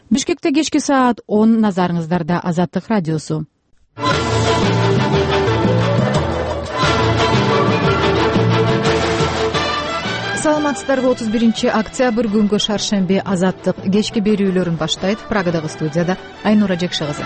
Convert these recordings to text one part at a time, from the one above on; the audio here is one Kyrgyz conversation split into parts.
Бишкекте кечки саат 10 назарыңыздарда Азаттык радиосу. Саламатсыздарбы? 31-октябрь күнгө шаршемби Азаттык кечки берүүлөрүн баштайт. Прагадагы студияда Айнура Жекши кызы.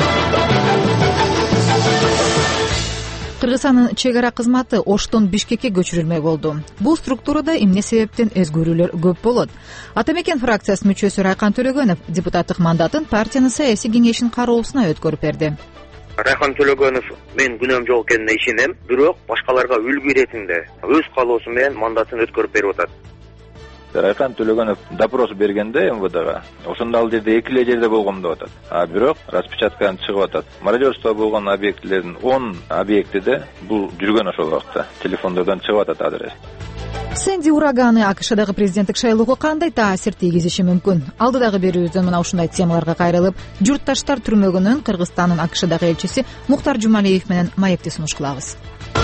Кыргызстандын чек ара кызматы Оштон Бишкекке көчүрүлмөй болду. Бул структурада эмне себептен өзгөрүүлөр көп болот? Ата Мекен фракциясынын мүчөсү Райкан Төлөгөнов депутаттык мандатын партиянын саясий кеңешинин кароосуна өткөрүп берди. Райкан Төлөгөнов мен күнөөм жок экенине ишенем, бирок башкаларга үлгү иретинде өз каалоосу менен мандатын өткөрүп берип атат. Райкан Төлөгөнов допрос бергенде МВДга ошондо ал жерде эки эле жерде болгом деп атат. Бирок распечатканы чыгып атат. Мародерство болгон объектилердин 10 объектиде бул жүргөн ошол убакта. Телефондордон чыгып атат адрес. Сэнди ураганы АКШдагы президенттик шайлоого кандай таасир тийгизиши мүмкүн? Алдыдагы берүүбүздөн мына ушундай темаларга кайрылып, журтташтар түрмөгүнөн Кыргызстандын АКШдагы элчиси Муктар Жумалиев менен маекти сунуш кылабыз.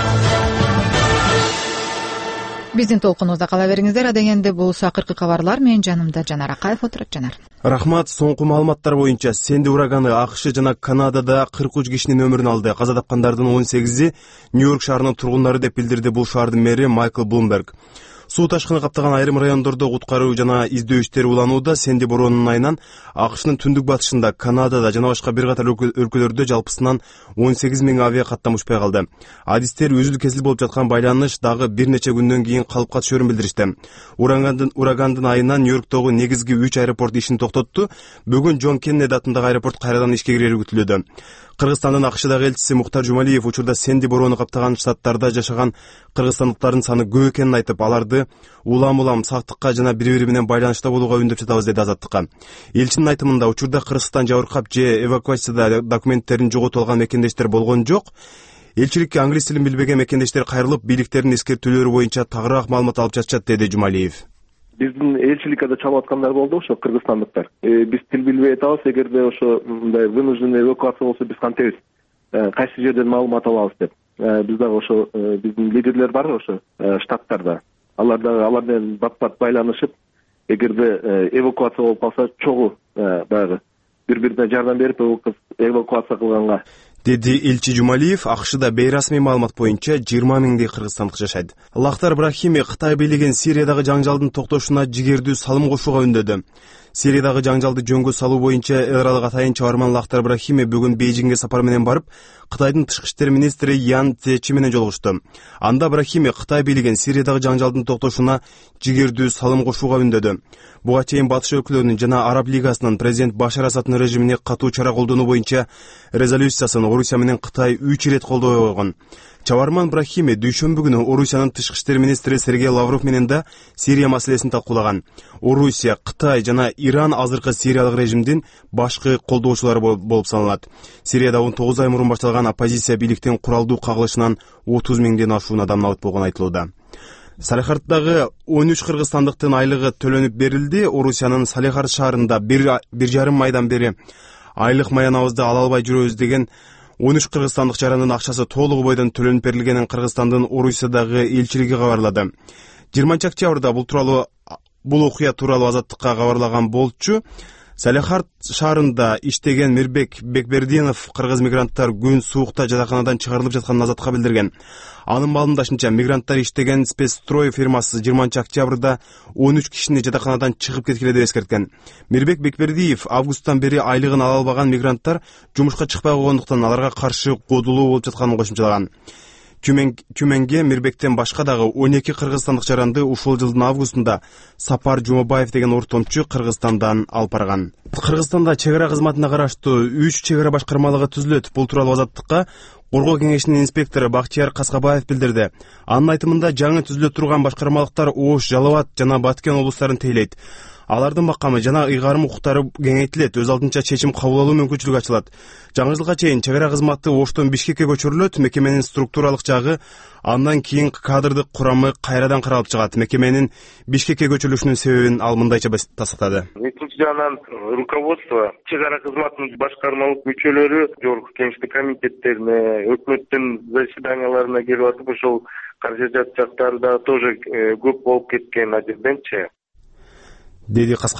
Биздин толкунубузда кала бериңиздер. Адегенде болсо акыркы кабарлар менен жанымда Жанар Акаев отурат. Жанар. Рахмат. Соңку маалыматтар боюнча Сэнди ураганы АКШ жана Канадада 43 кишинин өмүрүн алды. Каза тапкандардын 18-и Нью-Йорк шаарынын тургундары деп билдирди бул шаардын мэри Майкл Блумберг. Суу ташкыны каптаган айрым райондордо куткаруу жана издөө иштери уланууда. Сэнди боронунун айынан АКШнын түндүк батышында, Канадада жана башка бир катар өлкөлөрдө жалпысынан 18 000 авиа каттам учпай калды. Адистер үзүл-кесил болуп жаткан байланыш дагы бир нече күндөн кийин калыпка түшөрүн билдиришти. Урагандын айынан Нью-Йорктогу негизги 3 аэропорт ишин токтотту. Бүгүн Джон Кеннеди атындагы аэропорт кайрадан ишке кирери күтүлүүдө. Кыргызстандын АКШдагы элчиси Муктар Жумалиев учурда Сэнди бороону каптаган штаттарда жашаган кыргызстандыктардын саны көп экенин айтып, аларды улам сактыкка жана бири-бири менен байланышта болууга үндөп жатабыз деди Азаттыкка. Элчинин айтымында учурда Кыргызстан жабыркап же эвакуацияда документтерин жоготуп алган мекендештер болгон жок. Элчиликке англис тилин билбеген мекендештер кайрылып, бийликтердин эскертүүлөрү боюнча тагыраак маалымат алып жатышат, деди Жумалиев. Биздин элчиликке да чалып аткандар болду ошо кыргызстандыктар. Биз тил билбей атабыз, эгерде ошо мындай вынужденный эвакуация болсо биз кантебиз? Кайсы жерден маалымат алабыз деп. Биз дагы ошо биздин лидерлер бар ошо штаттарда. Алар дагы алар менен бат-бат байланышып, эгерде эвакуация болуп калса, чогуу баягы бири-бирине жардам берип эвакуация кылганга, деди элчи Жумалиев. АКШда бейрасмий маалымат боюнча 20 000 кыргызстандык жашайт. Лахтар Брахими Кытай бийлигин Сириядагы жаңжалдын токтошуна жигердүү салым кошууга үндөдү. Сириядагы жаңжалды жөнгө салуу боюнча эл аралык атайын чабарман Лахтар Брахими бүгүн Бейжиңге сапар менен барып, Кытайдын тышкы иштер министри Ян Цзечи менен жолугушту. Анда Брахими Кытай бийлигин Сириядагы жаңжалдын токтошуна жигердүү салым кошууга үндөдү. Буга чейин батыш өлкөлөрүнүн жана Араб лигасынын президент Башар Асадтын режимине катуу чара колдонуу боюнча резолюциясын Орусия менен Кытай 3 ирет колдой койгон. Чабарман Брахими дүйшөмбү күнү Орусиянын тышкы иштер министри Сергей Лавров менен да Сирия маселесин талкуулаган. Орусия, Кытай жана Иран азыркы сириялык режимдин башкы колдоочулары болуп саналат. Сирияда 19 ай мурун башталган оппозиция бийликтин куралдуу кагылышынан 30 000ден ашуун адам набыт болгон айтылууда. Салехардагы 13 кыргызстандыктын айлыгы төлөнүп берилди. Орусиянын Салехард шаарында 1,5 айдан бери айлык маянабызды ала албай жүрөбүз деген 13 кыргызстандык жарандын акчасы толугу бойдон төлөнүп берилгенин Кыргызстандын Орусиядагы элчилиги кабарлады. 20-октябрда бул окуя тууралуу Азаттыкка кабарлаган болчу. Салехард шаарында иштеген Мирбек Бекбердинов кыргыз мигранттар күн суукта жатаканадан чыгарылып жатканын Азаттыкка билдирген. Анын маалымдашынча, мигранттар иштеген Спецстрой фирмасы 20-октябрда 13 кишини жатаканадан чыгып кеткиле деп эскерткен. Мирбек Бекбердиев августтан бери айлыгын ала албаган мигранттар жумушка чыкпай койгондуктан аларга каршы кодулуу болуп жатканын кошумчалаган. Күмөнге Мирбектен башка дагы 12 кыргызстандык жаранды ушул жылдын августунда Сапар Жумабаев деген ортомчу Кыргызстандан алып барган. Кыргызстанда чек ара кызматына караштуу 3 чек ара башкармалыгы түзүлөт. Бул тууралуу Азаттыкка Коргоо кеңешинин инспектору Бактияр Каскабаев билдирди. Анын айтымында жаңы түзүлө турган башкармалыктар Ош, Жалал-Абад жана Баткен облустарын тейлейт. Алардын макамы жана ыйгарым укуктары кеңейтилет, өз алдынча чечим кабыл алуу мүмкүнчүлүгү ачылат. Жаңы жылга чейин чек ара кызматы Оштон Бишкекке көчүрүлөт. Мекеменин структуралык жагы, андан кийин кадрдык курамы кайрадан каралып чыгат. Мекеменин Бишкекке көчүрүлүшүнүн себебин ал мындайча тастыктады. Экинчи жагынан руководство, чек ара кызматынын башкармалык мүчөлөрү жогорку кеңештик комитеттерине, өкмөттүн заседанияларына келип атып, ошол каражат жактары да тоже көп болуп кеткен адилденчи. Деди